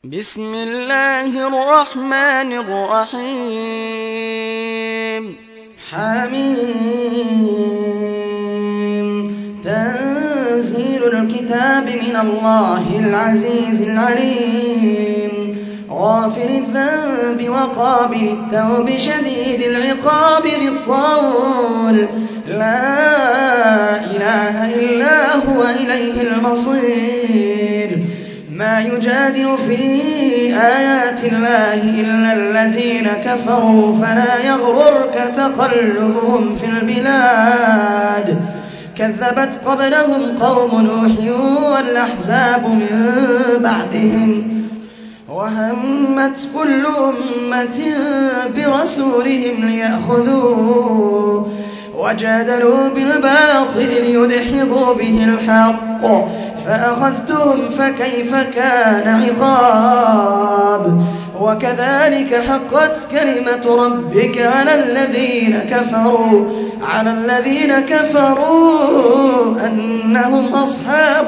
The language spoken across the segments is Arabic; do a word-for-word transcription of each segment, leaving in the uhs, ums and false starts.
بسم الله الرحمن الرحيم حميم تنزيل الكتاب من الله العزيز العليم غافر الذنب وقابل التوب شديد العقاب ذي الطول لا إله إلا هو إليه المصير ما يجادل في آيات الله إلا الذين كفروا فلا يغررك تقلبهم في البلاد كذبت قبلهم قوم نوح والأحزاب من بعدهم وهمت كل أمة برسولهم ليأخذوه وجادلوا بالباطل ليدحضوا به الحق فأخذتهم فكيف كان عقاب وكذلك حقت كلمة ربك على الذين كفروا على الذين كفروا أنهم أصحاب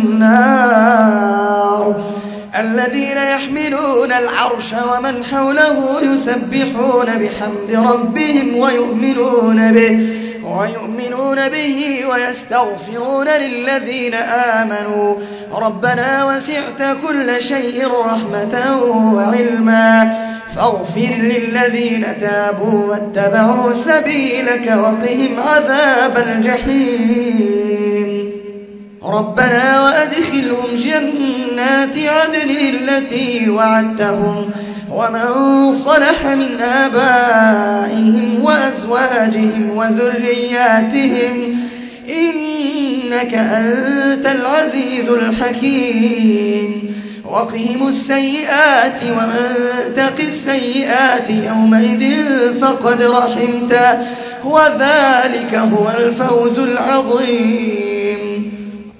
النار الذين يحملون العرش ومن حوله يسبحون بحمد ربهم ويؤمنون به ويؤمنون به ويستغفرون للذين آمنوا ربنا وسعت كل شيء رحمة وعلما فاغفر للذين تابوا واتبعوا سبيلك وقهم عذاب الجحيم ربنا وأدخلهم جنات عدن التي وعدتهم ومن صلح من آبائهم وأزواجهم وذرياتهم إنك أنت العزيز الحكيم وقهم السيئات ومن تق السيئات يومئذ فقد رحمته وذلك هو الفوز العظيم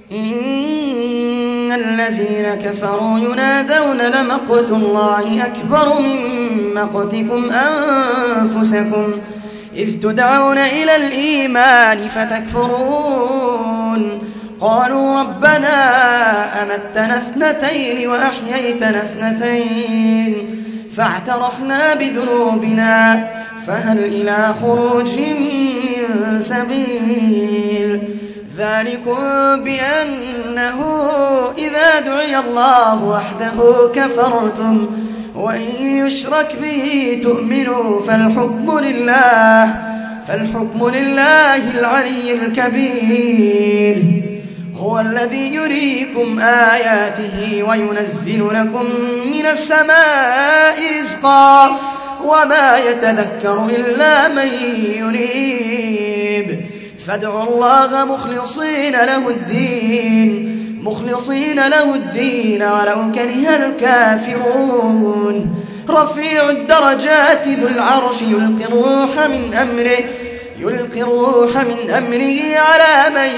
إن الذين كفروا ينادون لمقت الله أكبر من مقتكم أنفسكم إذ تدعون إلى الإيمان فتكفرون قالوا ربنا أمتنا اثنتين وأحييتنا اثنتين فاعترفنا بذنوبنا فهل إلى خروج من سبيل ذلكم بأنه إذا دعي الله وحده كفرتم وإن يشرك به تؤمنوا فالحكم لله فالحكم لله العلي الكبير هو الذي يريكم آياته وينزل لكم من السماء رزقا وما يتذكر إلا من ينيب فادعوا الله مخلصين له الدين مخلصين له الدين ولو كره الكافرون رفيع الدرجات ذو العرش يلقي الروح من أمره يلقي الروح من أمره على من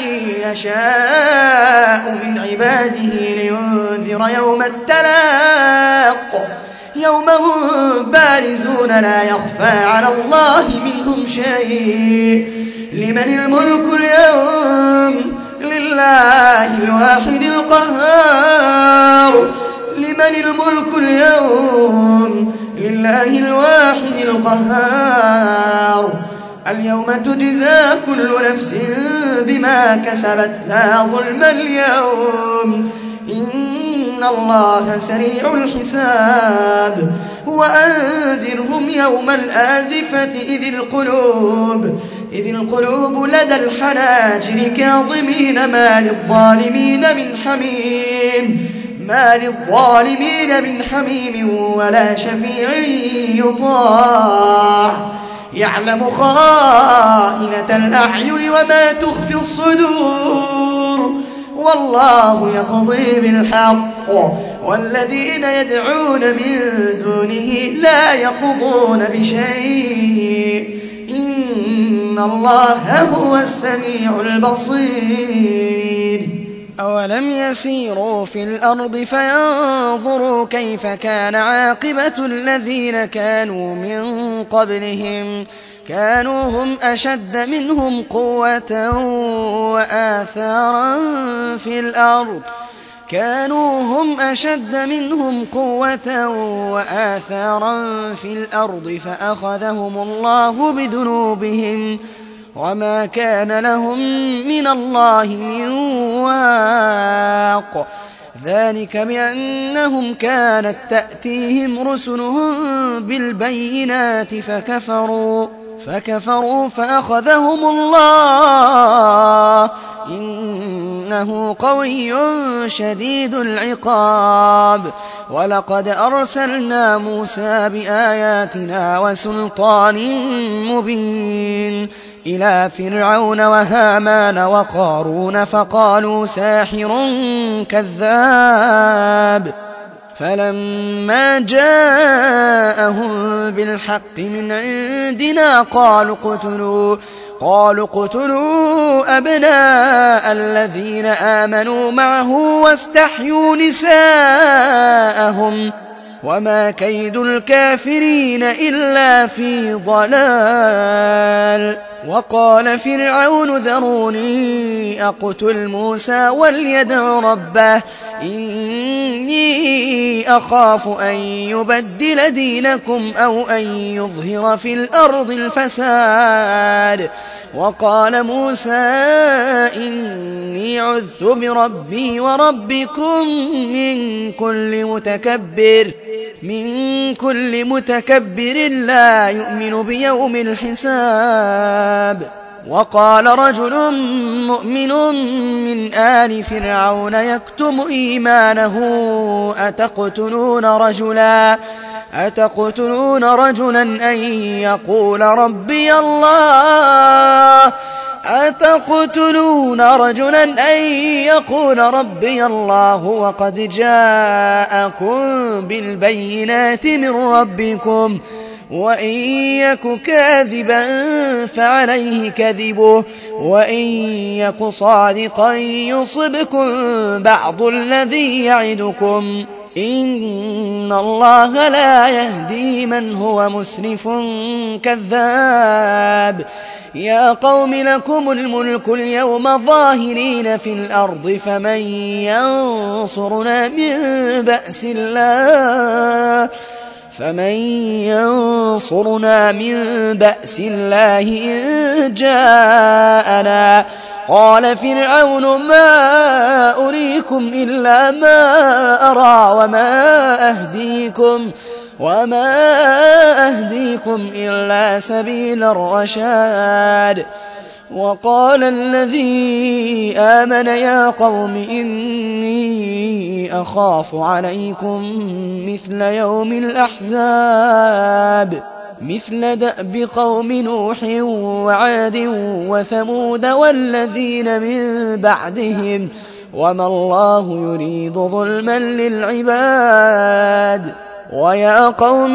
يشاء من عباده لينذر يوم التلاق يوم هم بارزون لا يخفى على الله منهم شيء لمن الملك اليوم لله الواحد القهار لمن الملك اليوم لله الواحد القهار اليوم تجزى كل نفس بما كسبت لا ظلم اليوم إن الله سريع الحساب وأنذرهم يوم الآزفة إذ القلوب إذ القلوب لدى الحناجر كاظمين ما للظالمين من حميم ما للظالمين من حميم ولا شفيع يطاع يعلم خائنة الأعين وما تخفي الصدور والله يقضي بالحق والذين يدعون من دونه لا يقضون بشيء إن الله هو السميع البصير أولم يسيروا في الأرض فينظروا كيف كان عاقبة الذين كانوا من قبلهم كانوا هم أشد منهم قوة وآثارا في الأرض كانوا هم أشد منهم قوة وآثارا في الأرض فأخذهم الله بذنوبهم وما كان لهم من الله من واق ذلك بأنهم كانت تأتيهم رسلهم بالبينات فكفروا فكفروا فأخذهم الله إنه قوي شديد العقاب ولقد أرسلنا موسى بآياتنا وسلطان مبين إلى فرعون وهامان وقارون فقالوا ساحر كذاب فلما جاءهم بالحق من عندنا قالوا اقتلوا قالوا اقتلوا أبناء الذين آمنوا معه واستحيوا نساءهم وما كيد الكافرين إلا في ضلال وقال فرعون ذروني أقتل موسى وليدع ربه إني أخاف أن يبدل دينكم أو أن يظهر في الأرض الفساد وقال موسى إني عذت بربي وربكم من كل متكبر من كل متكبر لا يؤمن بيوم الحساب وقال رجل مؤمن من آل فرعون يكتم إيمانه أتقتلون رجلا أتقتلون رجلا أن يقول ربي الله أتقتلون رجلا أن يقول ربي الله وقد جاءكم بالبينات من ربكم وإن يك كاذبا فعليه كذبه وإن يك صادقا يصبكم بعض الذي يعدكم إن الله لا يهدي من هو مسرف كذاب يا قوم لكم الملك اليوم ظاهرين في الأرض فمن ينصرنا من بأس الله فمن ينصرنا من بأس الله إن جاءنا قال فرعون ما أريكم إلا ما أرى وما أهديكم وما أهديكم إلا سبيل الرشاد وقال الذي آمن يا قوم إني أخاف عليكم مثل يوم الأحزاب مثل دأب قوم نوح وعاد وثمود والذين من بعدهم وما الله يريد ظلما للعباد ويا قوم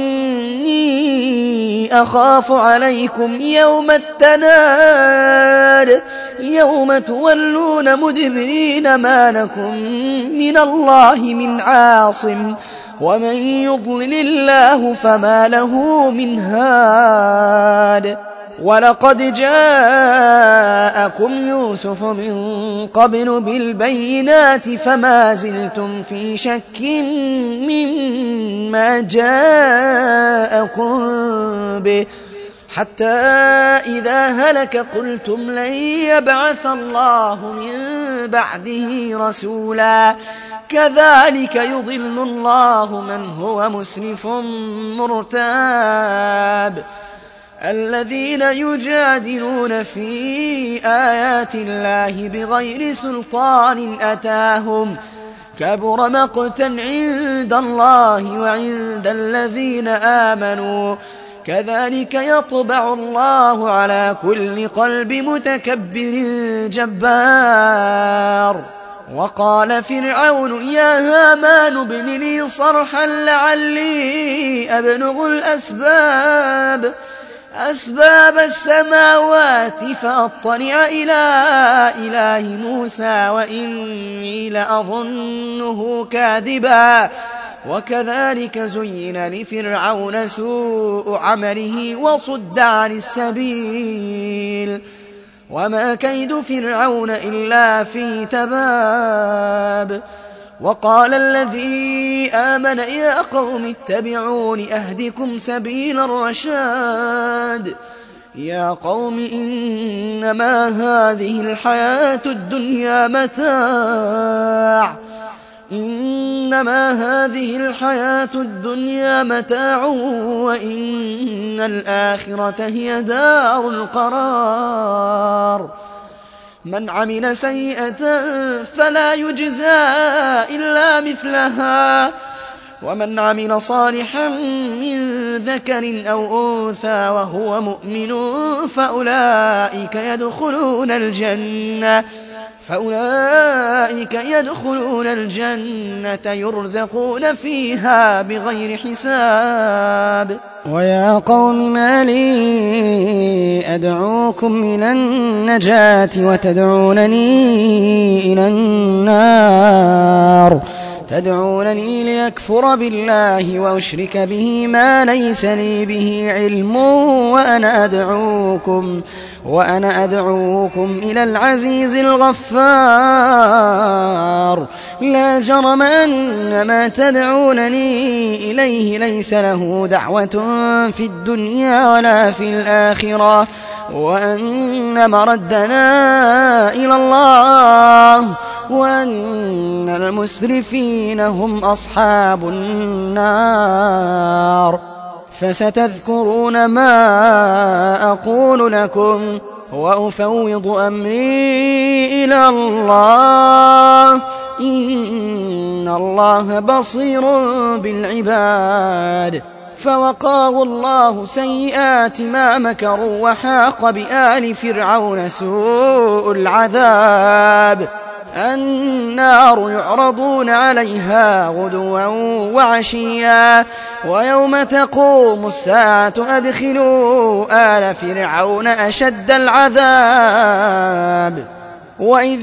إني أخاف عليكم يوم التناد يوم تولون مدبرين ما لكم من الله من عاصم ومن يضلل الله فما له من هاد ولقد جاءكم يوسف من قبل بالبينات فما زلتم في شك مما جاءكم به حتى إذا هلك قلتم لن يبعث الله من بعده رسولا كذلك يضل الله من هو مسرف مرتاب الذين يجادلون في آيات الله بغير سلطان أتاهم كبر مقتا عند الله وعند الذين آمنوا كذلك يطبع الله على كل قلب متكبر جبار وقال فرعون يا هامان ابن لي صرحا لعلي أبلغ الأسباب أسباب السماوات فأطلع إلى إله موسى وإني لأظنه كاذبا وكذلك زين لفرعون سوء عمله وصد عن السبيل وما كيد فرعون إلا في تباب وقال الذي آمن يا قوم اتبعون أهدكم سبيل الرشاد يا قوم إنما هذه الحياة الدنيا متاع إنما هذه الحياة الدنيا متاع وإن الآخرة هي دار القرار من عمل سيئة فلا يجزى إلا مثلها ومن عمل صالحا من ذكر أو أنثى وهو مؤمن فأولئك يدخلون الجنة فأولئك يدخلون الجنة يرزقون فيها بغير حساب ويا قوم ما لي أدعوكم إلى النجاة وتدعونني إلى النار تدعونني ليكفر بالله وأشرك به ما ليس لي به علم وأنا أدعوكم وأنا أدعوكم إلى العزيز الغفار لا جرم أن ما تدعونني إليه ليس له دعوة في الدنيا ولا في الآخرة وأن مردنا إلى الله وأن المسرفين هم أصحاب النار فستذكرون ما أقول لكم وأفوض أمري إلى الله إن الله بصير بالعباد فوقاه الله سيئات ما مكروا وحاق بآل فرعون سوء العذاب النار يعرضون عليها غدوا وعشيا ويوم تقوم الساعة أدخلوا آل فرعون أشد العذاب وإذ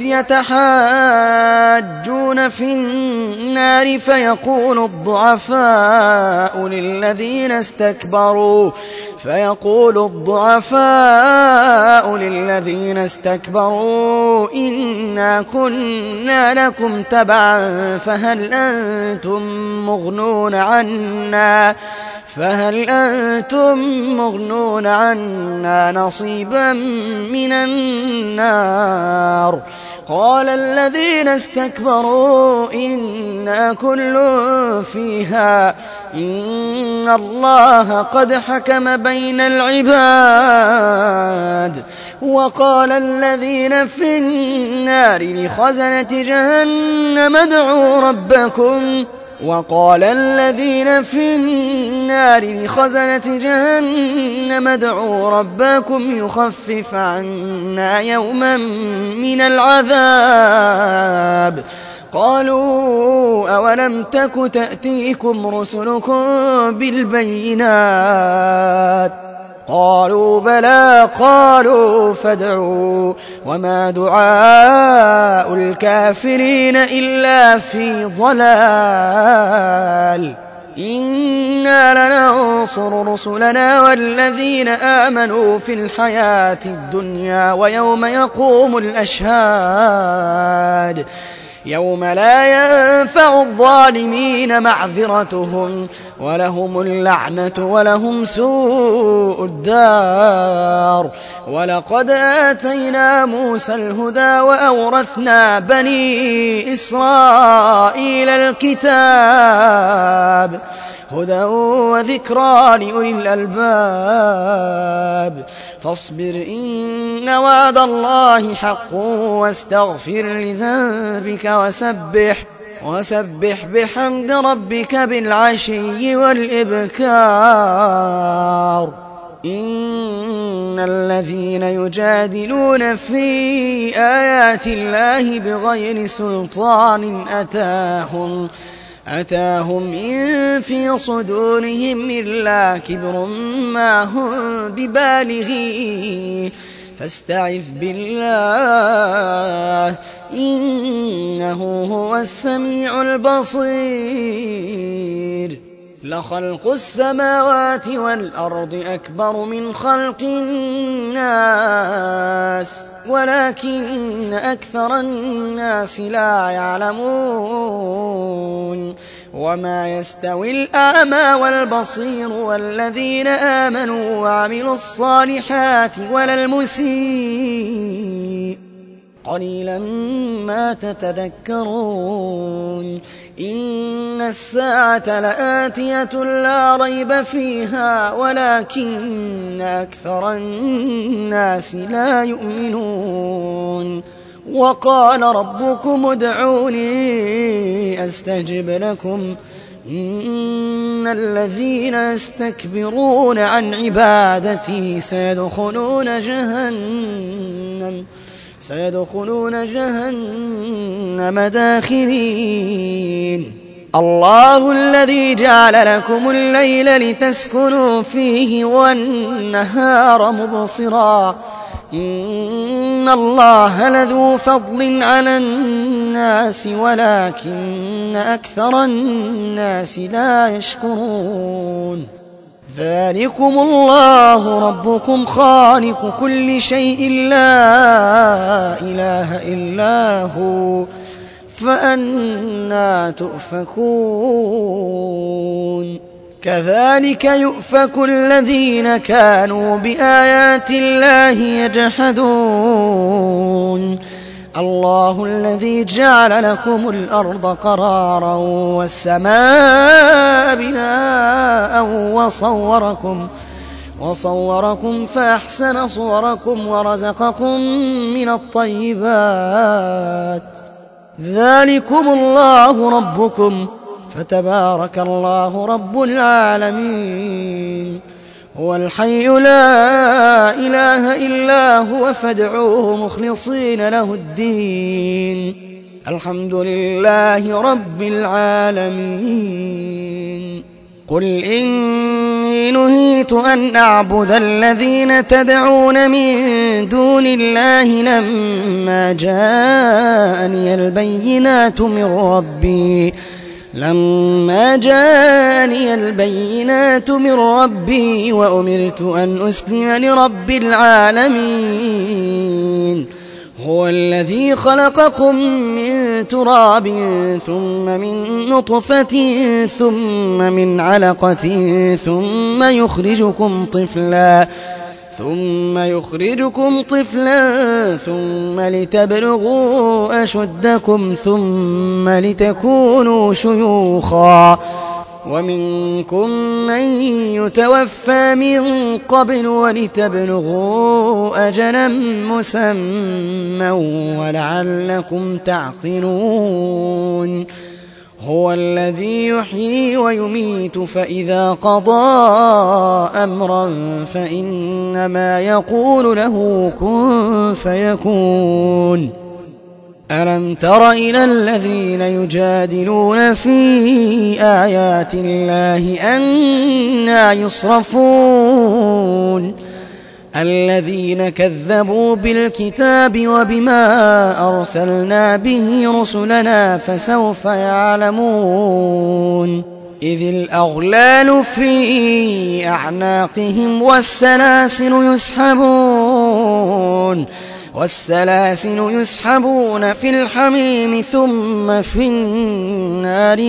يتحاجون في النار فيقول الضعفاء للذين استكبروا فيقول الضعفاء للذين استكبروا إنا كنا لكم تبعا فهل أنتم مغنون عنا فهل أنتم مغنون عنا نصيبا من النار قال الذين استكبروا إنا كل فيها إن الله قد حكم بين العباد وقال الذين في النار لخزنة جهنم ادعوا ربكم وقال الذين في النار لخزنة جهنم ادعوا ربكم يخفف عنا يوما من العذاب قالوا أولم تك تأتيكم رسلكم بالبينات قالوا بلى قالوا فادعوا وما دعاء الكافرين إلا في ضلال إنا لننصر رسلنا والذين آمنوا في الحياة الدنيا ويوم يقوم الأشهاد يوم لا ينفع الظالمين معذرتهم ولهم اللعنة ولهم سوء الدار ولقد آتينا موسى الهدى وأورثنا بني إسرائيل الكتاب هدى وذكرى لأولي الألباب فاصبر إن وعد الله حق واستغفر لذنبك وسبح وسبح بحمد ربك بالعشي والإبكار إن الذين يجادلون في آيات الله بغير سلطان أتاهم أتاهم إن في صدورهم إلا كبر ما هم ببالغيه فاستعذ بالله إنه هو السميع البصير لخلق السماوات والأرض أكبر من خلق الناس ولكن أكثر الناس لا يعلمون وما يستوي الأعمى والبصير والذين آمنوا وعملوا الصالحات ولا المسيء قليلا ما تتذكرون إن الساعة لآتية لا ريب فيها ولكن أكثر الناس لا يؤمنون وقال ربكم ادعوني أستجب لكم إن الذين يستكبرون عن عبادتي سيدخلون جهنم سيدخلون جهنم داخرين الله الذي جعل لكم الليل لتسكنوا فيه والنهار مبصرا إن الله لذو فضل على الناس ولكن أكثر الناس لا يشكرون ذلكم الله ربكم خالق كل شيء لا إله إلا هو فأنى تؤفكون كذلك يؤفك الذين كانوا بآيات الله يجحدون الله الذي جعل لكم الأرض قرارا والسماء بناء وصوركم وصوركم فأحسن صوركم ورزقكم من الطيبات ذلكم الله ربكم فتبارك الله رب العالمين هو الحي لا إله إلا هو فادعوه مخلصين له الدين الحمد لله رب العالمين قل إني نهيت أن أعبد الذين تدعون من دون الله لما جاءني البينات من ربي لما جاءني البينات من ربي وأمرت أن أسلم لرب العالمين هو الذي خلقكم من تراب ثم من نطفة ثم من علقة ثم يخرجكم طفلا ثم يخرجكم طفلا ثم لتبلغوا أشدكم ثم لتكونوا شيوخا ومنكم من يتوفى من قبل ولتبلغوا أجلا مسمى ولعلكم تعقلون هو الذي يحيي ويميت فإذا قضى أمرا فإنما يقول له كن فيكون ألم تر إلى الذين يجادلون في آيات الله أنى يصرفون الذين كذبوا بالكتاب وبما أرسلنا به رسلنا فسوف يعلمون إذ الأغلال في أعناقهم والسلاسل يسحبون والسلاسل يسحبون في الحميم ثم في النار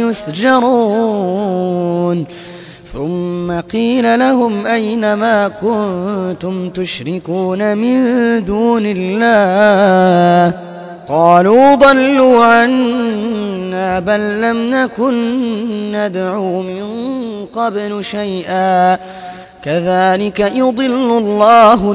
يسجرون ثم قيل لهم أين ما كنتم تشركون من دون الله قالوا ضلوا عنا بل لم نكن ندعو من قبل شيئا كذلك يضل الله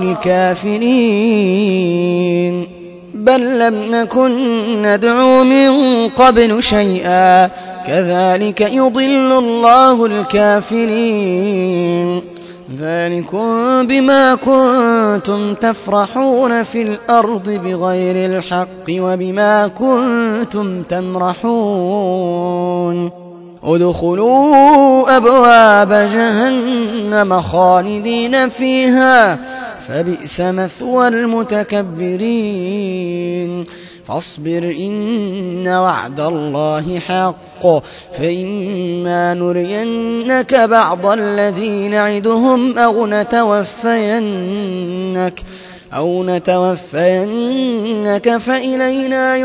الكافرين بل لم نكن ندعو من قبل شيئا كذلك يضل الله الكافرين ذلكم بما كنتم تفرحون في الأرض بغير الحق وبما كنتم تمرحون ادخلوا أبواب جهنم خالدين فيها فبئس مثوى المتكبرين فاصبر إن وعد الله حق فإما نرينك بعض الذي نعدهم أو نتوفينك أو نتوفينك فإلينا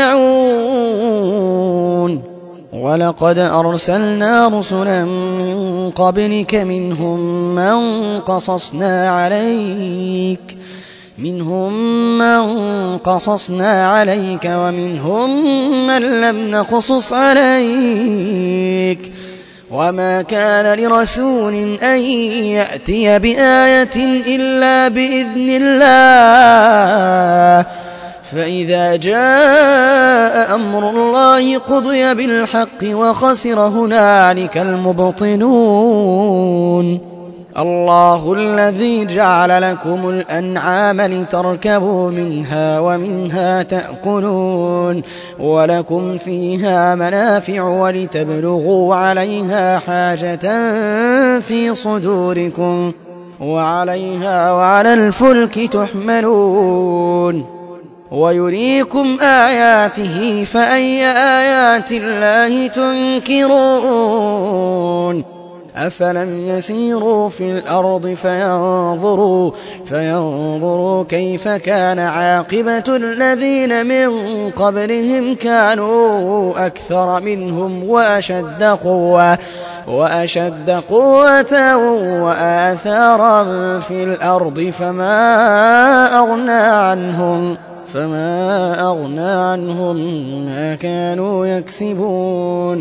يرجعون ولقد أرسلنا رسلا من قبلك منهم من قصصنا عليك منهم من قصصنا عليك ومنهم من لم نقصص عليك وما كان لرسول أن يأتي بآية إلا بإذن الله فإذا جاء أمر الله قضي بالحق وخسر هنالك المبطلون الله الذي جعل لكم الأنعام لتركبوا منها ومنها تأكلون ولكم فيها منافع ولتبلغوا عليها حاجة في صدوركم وعليها وعلى الفلك تحملون ويريكم آياته فأي آيات الله تنكرون أفلم يسيروا في الأرض فينظروا, فينظروا كيف كان عاقبة الذين من قبلهم كانوا أكثر منهم وأشد قوة وأشد قوة وآثارا في الأرض فما أغنى عنهم فما أغنى عنهم ما كانوا يكسبون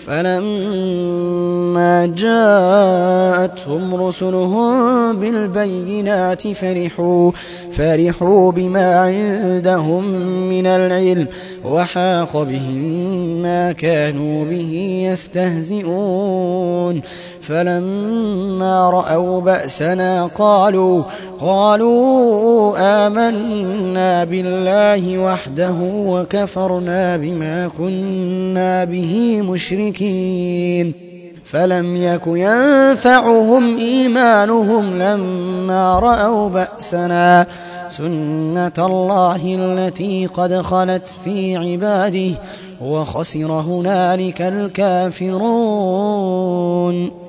فلما جاءتهم رسلهم بالبينات فرحوا, فرحوا بما عندهم من العلم وحاق بهم ما كانوا به يستهزئون فلما رأوا بأسنا قالوا قالوا آمنا بالله وحده وكفرنا بما كنا به مشركين فلم يك ينفعهم إيمانهم لما رأوا بأسنا سنة الله التي قد خلت في عباده وخسر هنالك الكافرون